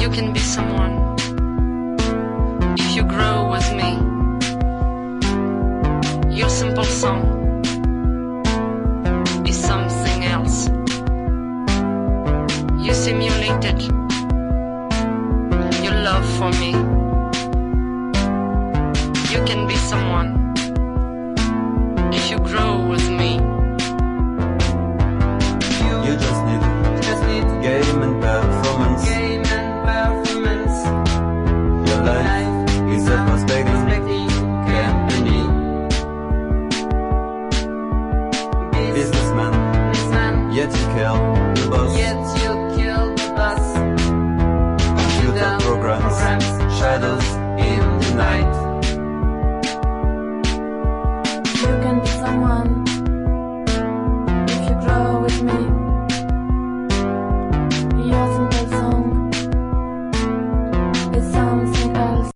You can be someone if you grow with me. Your simple song is something else. You simulated your love for me. You can be someone if you grow with me. You just need game and performance. Your life is a prospecting company. Businessman, yet you kill the boss. Computer programs, shadows.